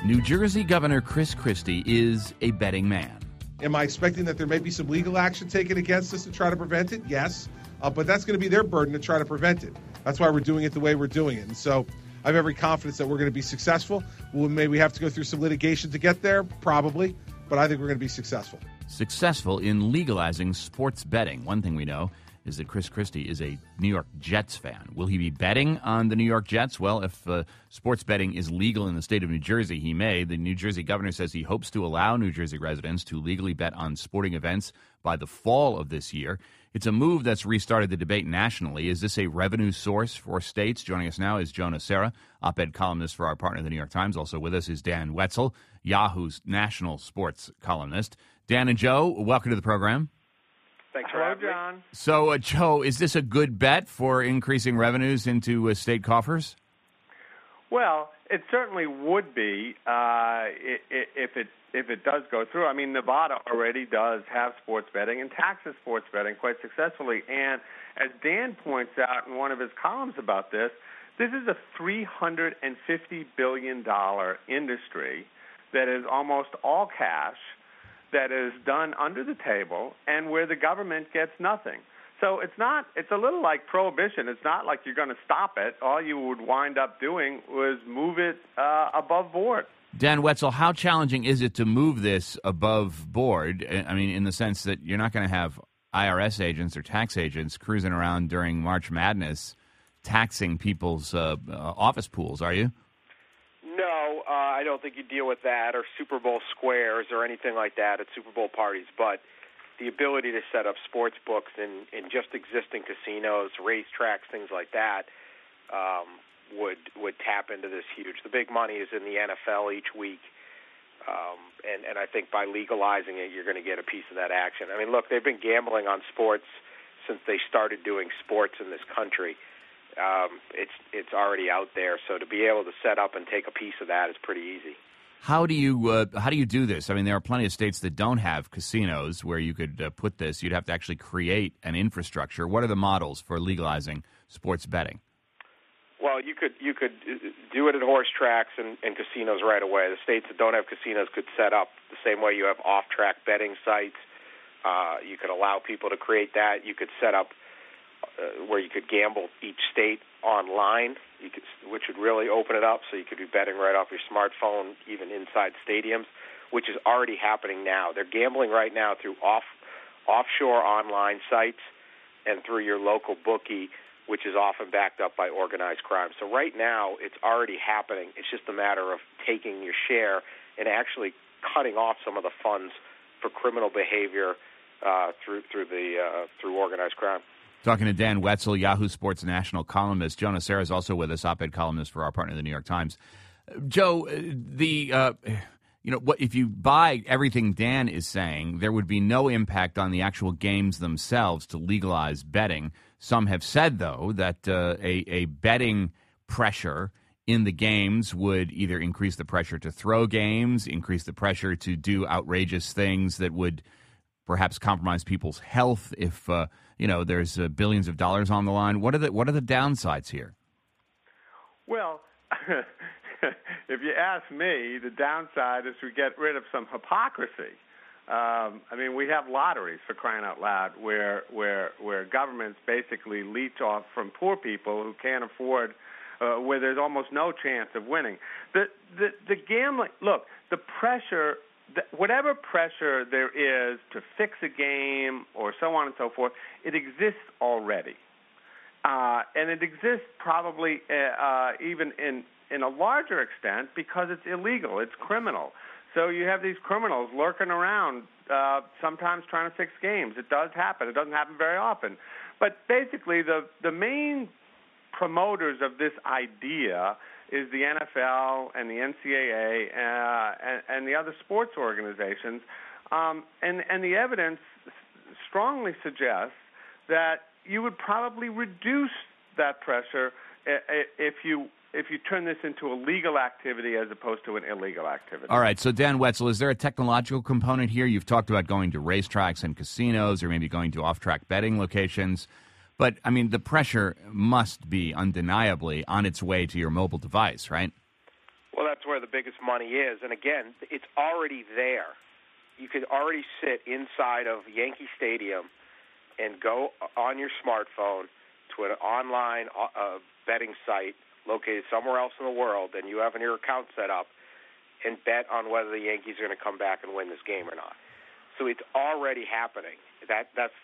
New Jersey Governor Chris Christie is a betting man. Am I expecting that there may be some legal action taken against us to try to prevent it? Yes. But that's going to be their burden to try to prevent it. That's why we're doing it the way we're doing it. And so I have every confidence that we're going to be successful. Well, maybe we have to go through some litigation to get there, probably. But I think we're going to be successful. Successful in legalizing sports betting. One thing we know is that Chris Christie is a New York Jets fan. Will he be betting on the New York Jets? Well, if sports betting is legal in the state of New Jersey, he may. The New Jersey governor says he hopes to allow New Jersey residents to legally bet on sporting events by the fall of this year. It's a move that's restarted the debate nationally. Is this a revenue source for states? Joining us now is Joe Nocera, op-ed columnist for our partner, the New York Times. Also with us is Dan Wetzel, Yahoo's national sports columnist. Dan and Joe, welcome to the program. Thanks for having me. John. So, Joe, is this a good bet for increasing revenues into state coffers? Well, it certainly would be if it does go through. I mean, Nevada already does have sports betting and taxes sports betting quite successfully. And as Dan points out in one of his columns about this is a $350 billion industry that is almost all cash, that is done under the table, and where the government gets nothing. So it's a little like prohibition. It's not like you're going to stop it. All you would wind up doing was move it above board. Dan Wetzel, how challenging is it to move this above board? I mean, in the sense that you're not going to have IRS agents or tax agents cruising around during March Madness taxing people's office pools, are you? No, I don't think you deal with that or Super Bowl squares or anything like that at Super Bowl parties. But the ability to set up sports books in just existing casinos, racetracks, things like that, would tap into this huge. The big money is in the NFL each week, and I think by legalizing it, you're going to get a piece of that action. I mean, look, they've been gambling on sports since they started doing sports in this country. It's already out there, so to be able to set up and take a piece of that is pretty easy. How do you do this? I mean, there are plenty of states that don't have casinos where you could put this. You'd have to actually create an infrastructure. What are the models for legalizing sports betting? Well, you could do it at horse tracks and casinos right away. The states that don't have casinos could set up the same way you have off-track betting sites. You could allow people to create that. You could set up where you could gamble each state online, which would really open it up so you could be betting right off your smartphone, even inside stadiums, which is already happening now. They're gambling right now through offshore online sites and through your local bookie, which is often backed up by organized crime. So right now it's already happening. It's just a matter of taking your share and actually cutting off some of the funds for criminal behavior through organized crime. Talking to Dan Wetzel, Yahoo Sports national columnist. Joe Nocera is also with us, op-ed columnist for our partner, the New York Times. Joe, what if you buy everything Dan is saying, there would be no impact on the actual games themselves to legalize betting. Some have said, though, that a betting pressure in the games would either increase the pressure to throw games, increase the pressure to do outrageous things that would perhaps compromise people's health if there's billions of dollars on the line. What are the downsides here? Well, if you ask me, the downside is we get rid of some hypocrisy. We have lotteries, for crying out loud, where governments basically leech off from poor people who can't afford, where there's almost no chance of winning. The gambling, look, the pressure. Whatever pressure there is to fix a game or so on and so forth, it exists already. And it exists probably even in a larger extent because it's illegal. It's criminal. So you have these criminals lurking around, sometimes trying to fix games. It does happen. It doesn't happen very often. But basically the main promoters of this idea is the NFL and the NCAA and the other sports organizations. And the evidence strongly suggests that you would probably reduce that pressure if you turn this into a legal activity as opposed to an illegal activity. All right. So, Dan Wetzel, is there a technological component here? You've talked about going to racetracks and casinos or maybe going to off-track betting locations. But, the pressure must be undeniably on its way to your mobile device, right? Well, that's where the biggest money is. And again, it's already there. You could already sit inside of Yankee Stadium and go on your smartphone to an online betting site located somewhere else in the world, and you have your account set up, and bet on whether the Yankees are going to come back and win this game or not. So it's already happening. That's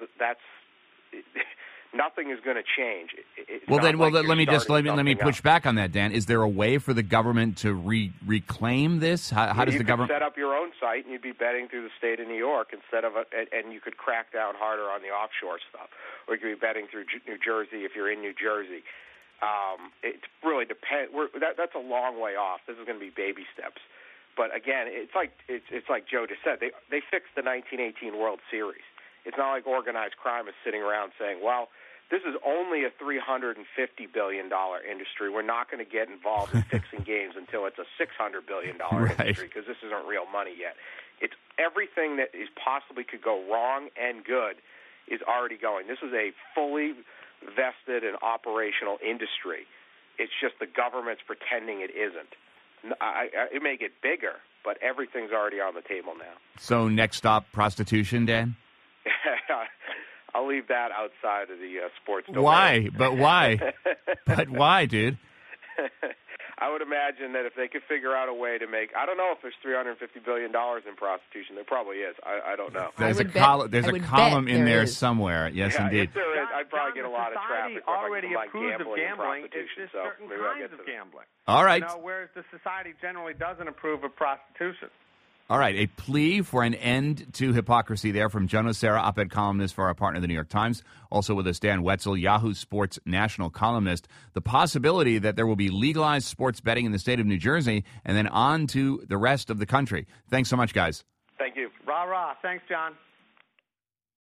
nothing is going to change. Let me push back on that, Dan. Is there a way for the government to reclaim this? How does the government set up your own site and you'd be betting through the state of New York and you could crack down harder on the offshore stuff, or you could be betting through New Jersey if you're in New Jersey. It really depends. That's a long way off. This is going to be baby steps. But again, it's like Joe just said. They fixed the 1918 World Series. It's not like organized crime is sitting around saying, well, this is only a $350 billion industry. We're not going to get involved in fixing games until it's a $600 billion industry because this isn't real money yet. It's everything that is possibly could go wrong and good is already going. This is a fully vested and operational industry. It's just the government's pretending it isn't. It may get bigger, but everything's already on the table now. So next stop, prostitution, Dan? I'll leave that outside of the sports domain. Why? But why? But why, dude? I would imagine that if they could figure out a way to make, I don't know if there's $350 billion in prostitution. There probably is. I don't know. There's a column in there somewhere. Yes, indeed. If there is, I'd probably get a lot of traffic. Already approved of gambling. It's just certain kinds of gambling. All right. Whereas the society generally doesn't approve of prostitution. All right, a plea for an end to hypocrisy there from Joe Nocera, op-ed columnist for our partner, the New York Times. Also with us, Dan Wetzel, Yahoo Sports national columnist. The possibility that there will be legalized sports betting in the state of New Jersey and then on to the rest of the country. Thanks so much, guys. Thank you. Rah, rah. Thanks, John.